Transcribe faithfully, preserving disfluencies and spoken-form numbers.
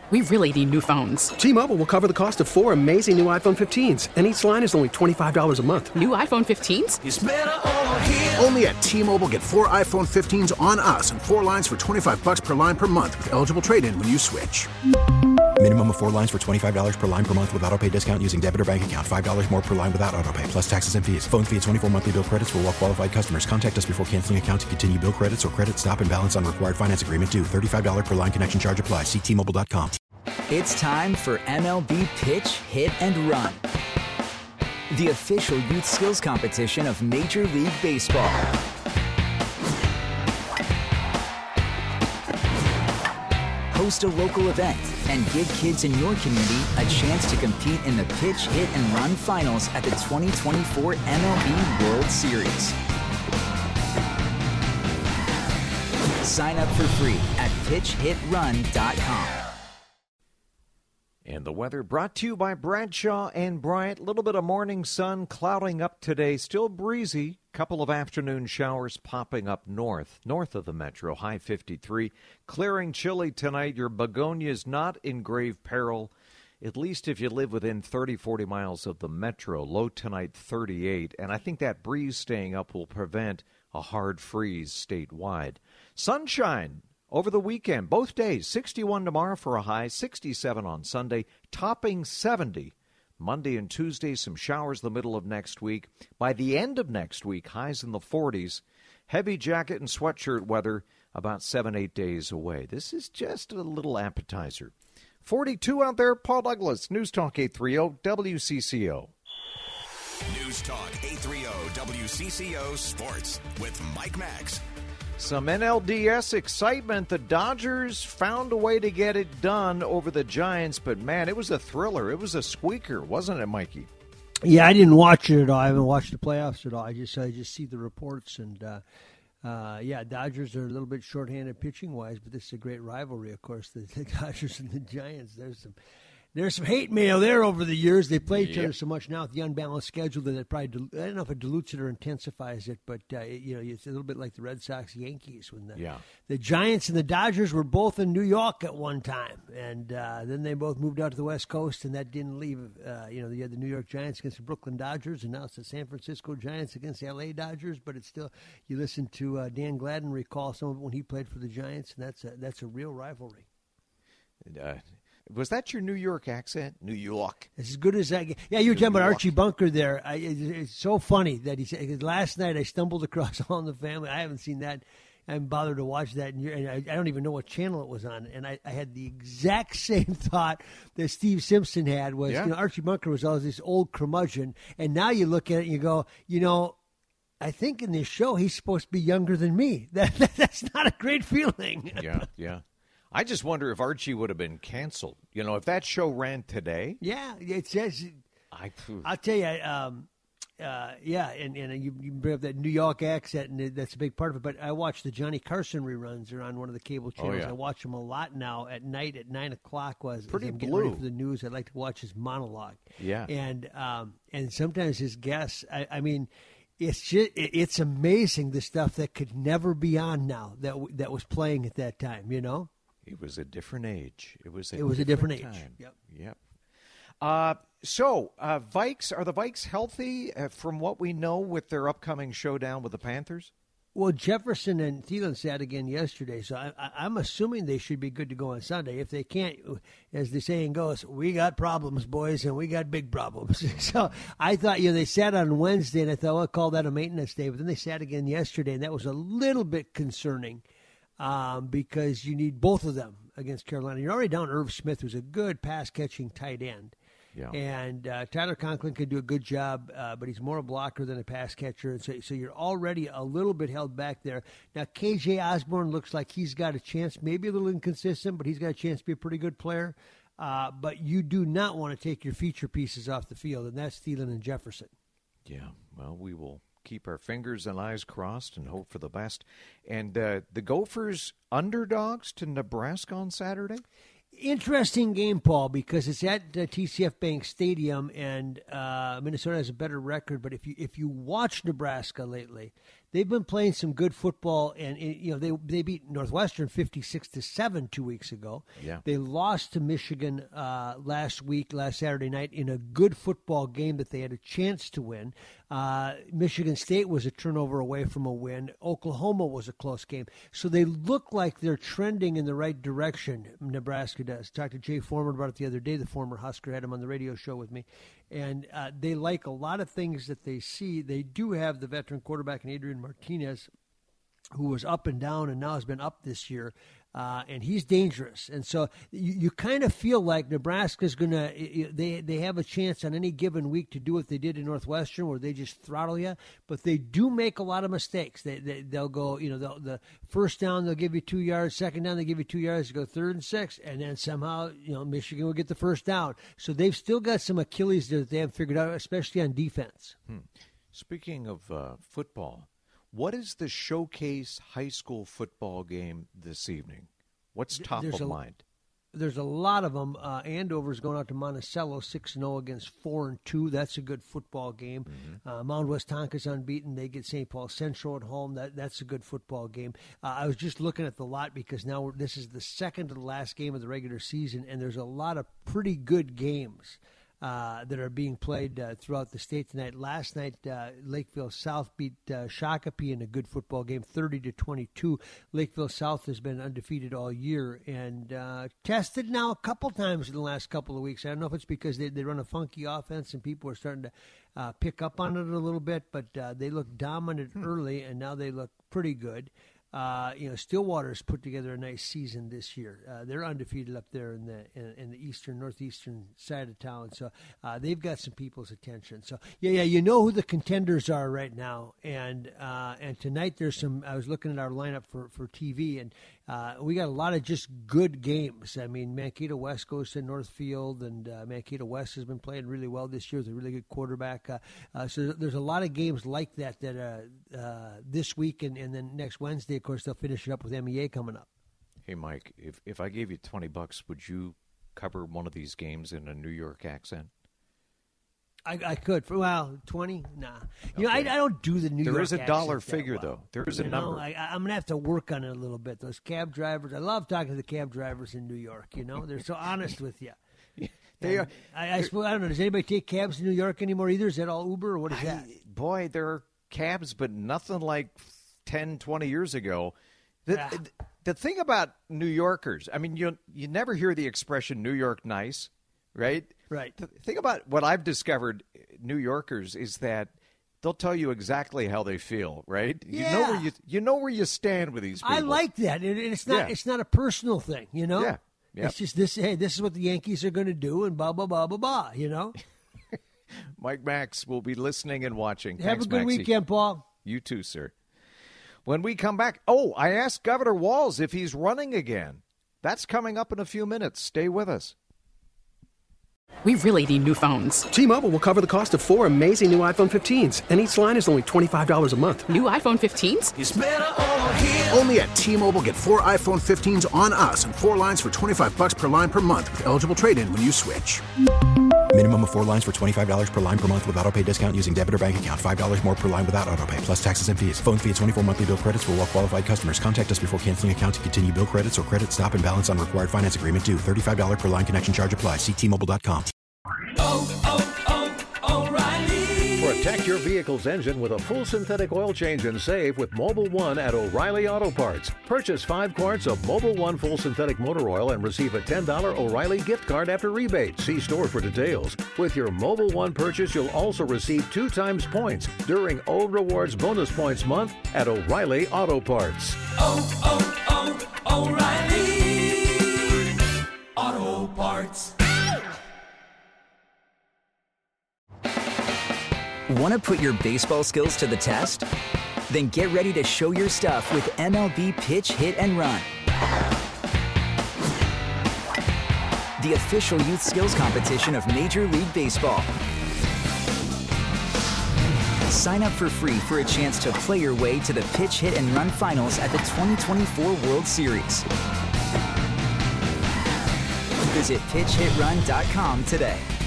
We really need new phones. T-Mobile will cover the cost of four amazing new iPhone fifteens, and each line is only twenty-five dollars a month. New iPhone fifteens? It's better over here. Only at T-Mobile, get four iPhone fifteens on us and four lines for twenty-five dollars per line per month with eligible trade-in when you switch. Minimum of four lines for twenty-five dollars per line per month with autopay discount using debit or bank account. five dollars more per line without autopay, plus taxes and fees. Phone fee at twenty-four monthly bill credits for well-qualified customers. Contact us before canceling account to continue bill credits or credit stop and balance on required finance agreement due. thirty-five dollars per line connection charge applies. See T Mobile dot com. It's time for M L B Pitch, Hit, and Run, the official youth skills competition of Major League Baseball. Host a local event and give kids in your community a chance to compete in the Pitch, Hit, and Run finals at the twenty twenty-four M L B World Series. Sign up for free at pitch hit run dot com. And the weather brought to you by Bradshaw and Bryant. A little bit of morning sun clouding up today. Still breezy. Couple of afternoon showers popping up north, north of the metro, high fifty-three. Clearing chilly tonight. Your begonias not in grave peril, at least if you live within thirty, forty miles of the metro. Low tonight, thirty-eight. And I think that breeze staying up will prevent a hard freeze statewide. Sunshine over the weekend, both days, sixty-one tomorrow for a high, sixty-seven on Sunday, topping seventy. Monday and Tuesday, some showers the middle of next week. By the end of next week, highs in the forties. Heavy jacket and sweatshirt weather about seven, eight days away. This is just a little appetizer. forty-two out there, Paul Douglas, News Talk eight thirty W C C O. News Talk eight thirty W C C O Sports with Mike Max. Some N L D S excitement. The Dodgers found a way to get it done over the Giants, but, man, it was a thriller. It was a squeaker, wasn't it, Mikey? Yeah, I didn't watch it at all. I haven't watched the playoffs at all. I just I just see the reports, and, uh, uh, yeah, Dodgers are a little bit shorthanded pitching-wise, but this is a great rivalry, of course, the, the Dodgers and the Giants. There's some There's some hate mail there over the years. They play each yep. other so much now with the unbalanced schedule that it probably, dil- I don't know if it dilutes it or intensifies it, but, uh, it, you know, it's a little bit like the Red Sox Yankees when the, yeah. the Giants and the Dodgers were both in New York at one time. And uh, then they both moved out to the West Coast, and that didn't leave, uh, you know, you had the New York Giants against the Brooklyn Dodgers, and now it's the San Francisco Giants against the L A Dodgers. But it's still, you listen to uh, Dan Gladden recall some of it when he played for the Giants, and that's a, that's a real rivalry. Uh Was that your New York accent? New York. It's as good as I get. Yeah, you were talking about Archie Bunker there. I, it, it's so funny that he said, last night I stumbled across All in the Family. I haven't seen that. I haven't bothered to watch that. And, and I, I don't even know what channel it was on. And I, I had the exact same thought that Steve Simpson had was, yeah. you know, Archie Bunker was always this old curmudgeon. And now you look at it and you go, you know, I think in this show he's supposed to be younger than me. That, that That's not a great feeling. Yeah, yeah. I just wonder if Archie would have been canceled. You know, if that show ran today. Yeah, it says. I, I'll tell you, um, uh, yeah, and, and you, you bring up that New York accent, and that's a big part of it. But I watch the Johnny Carson reruns. They're on one of the cable channels. Oh, yeah. I watch them a lot now at night at nine o'clock. Was pretty as I'm blue. Getting ready for the news. I like to watch his monologue. Yeah, and um, and sometimes his guests. I, I mean. It's just, it's amazing the stuff that could never be on now that that was playing at that time. You know. It was a different age. It was a, it was different, a different age. Time. Yep. Yep. Uh, so, uh, Vikes, are the Vikes healthy uh, from what we know with their upcoming showdown with the Panthers? Well, Jefferson and Thielen sat again yesterday, so I, I, I'm assuming they should be good to go on Sunday. If they can't, as the saying goes, we got problems, boys, and we got big problems. So I thought, you know, they sat on Wednesday, and I thought, well, I'll call that a maintenance day. But then they sat again yesterday, and that was a little bit concerning. Um, because you need both of them against Carolina. You're already down Irv Smith, who's a good pass-catching tight end. Yeah. And uh, Tyler Conklin can do a good job, uh, but he's more a blocker than a pass catcher. And so, so you're already a little bit held back there. Now, K J Osborne looks like he's got a chance, maybe a little inconsistent, but he's got a chance to be a pretty good player. Uh, but you do not want to take your feature pieces off the field, and that's Thielen and Jefferson. Yeah, well, we will keep our fingers and eyes crossed and hope for the best. And uh, the Gophers underdogs to Nebraska on Saturday? Interesting game, Paul, because it's at uh, T C F Bank Stadium, and uh, Minnesota has a better record. But if you if you watch Nebraska lately, they've been playing some good football, and you know they they beat Northwestern fifty-six to seven two weeks ago. Yeah. They lost to Michigan uh, last week, last Saturday night, in a good football game that they had a chance to win. Uh, Michigan State was a turnover away from a win. Oklahoma was a close game. So they look like they're trending in the right direction, Nebraska does. Talked to Jay Foreman about it the other day, the former Husker, had him on the radio show with me. And uh, they like a lot of things that they see. They do have the veteran quarterback in Adrian Martinez, who was up and down and now has been up this year. Uh, and he's dangerous. And so you, you kind of feel like Nebraska's going to, they they have a chance on any given week to do what they did in Northwestern, where they just throttle you. But they do make a lot of mistakes. They, they, they'll go, you know, the first down, they'll give you two yards. Second down, they give you two yards to go third and six. And then somehow, you know, Michigan will get the first down. So they've still got some Achilles that they haven't figured out, especially on defense. Hmm. Speaking of uh, football, what is the showcase high school football game this evening? What's top there's of a, mind? There's a lot of them. Uh, Andover's going out to Monticello six and oh against four and two. That's a good football game. Mm-hmm. Uh, Mount West Tonka's unbeaten. They get Saint Paul Central at home. That That's a good football game. Uh, I was just looking at the lot because now we're, this is the second to the last game of the regular season, and there's a lot of pretty good games Uh, that are being played uh, throughout the state tonight. Last night, uh, Lakeville South beat uh, Shakopee in a good football game, thirty to twenty-two. Lakeville South has been undefeated all year and uh, tested now a couple times in the last couple of weeks. I don't know if it's because they, they run a funky offense and people are starting to uh, pick up on it a little bit, but uh, they look dominant hmm. early, and now they look pretty good. Uh, you know, Stillwater's put together a nice season this year. Uh, they're undefeated up there in the in, in the eastern, northeastern side of town. So uh, they've got some people's attention. So yeah, yeah, you know who the contenders are right now. And uh, and tonight there's some. I was looking at our lineup for, for T V, and uh, we got a lot of just good games. I mean, Mankato West goes to Northfield, and uh, Mankato West has been playing really well this year with a really good quarterback. Uh, uh, so there's a lot of games like that that uh, uh, this week and, and then next Wednesday. Of course, they'll finish it up with M E A coming up. Hey, Mike, if if I gave you twenty bucks, would you cover one of these games in a New York accent? I, I could. For, well, twenty? Nah. You okay. know, I, I don't do the New there York is a dollar figure, well. though. There is a you number. Know, I, I'm going to have to work on it a little bit. Those cab drivers, I love talking to the cab drivers in New York, you know. They're so honest with you. They are, I, I, suppose, I don't know. Does anybody take cabs in New York anymore either? Is that all Uber or what is I, that? Boy, there are cabs, but nothing like ten, twenty years ago. The, yeah. the, the thing about New Yorkers, I mean, you you never hear the expression New York nice, right? Right. The thing about what I've discovered, New Yorkers, is that they'll tell you exactly how they feel, right? Yeah. You know where you you know where you stand with these people. I like that. And it's not yeah. it's not a personal thing, you know? Yeah. Yep. It's just this, hey, this is what the Yankees are going to do, and blah, blah, blah, blah, blah, you know? Mike Max will be listening and watching. Have Thanks, a good Maxie. weekend, Paul. You too, sir. When we come back, oh, I asked Governor Walz if he's running again. That's coming up in a few minutes. Stay with us. We really need new phones. T-Mobile will cover the cost of four amazing new iPhone fifteens, and each line is only twenty-five dollars a month. New iPhone fifteens? It's better over here. Only at T-Mobile, get four iPhone fifteens on us and four lines for twenty-five bucks per line per month with eligible trade-in when you switch. Minimum of four lines for twenty-five dollars per line per month with autopay discount using debit or bank account. five dollars more per line without autopay, plus taxes and fees. Phone fee at twenty-four monthly bill credits for well-qualified customers. Contact us before canceling account to continue bill credits or credit stop and balance on required finance agreement due. thirty-five dollars per line connection charge applies. See T Mobile dot com. Oh, oh, oh, O'Reilly. Protect your vehicle's engine with a full synthetic oil change and save with Mobil one at O'Reilly Auto Parts. Purchase five quarts of Mobil one full synthetic motor oil and receive a ten dollars O'Reilly gift card after rebate. See store for details. With your Mobil one purchase, you'll also receive two times points during O Rewards Bonus Points Month at O'Reilly Auto Parts. Oh, oh, oh, O'Reilly Auto Parts. Want to put your baseball skills to the test? Then get ready to show your stuff with M L B Pitch, Hit, and Run. The official youth skills competition of Major League Baseball. Sign up for free for a chance to play your way to the Pitch, Hit, and Run finals at the twenty twenty-four World Series. Visit pitch hit run dot com today.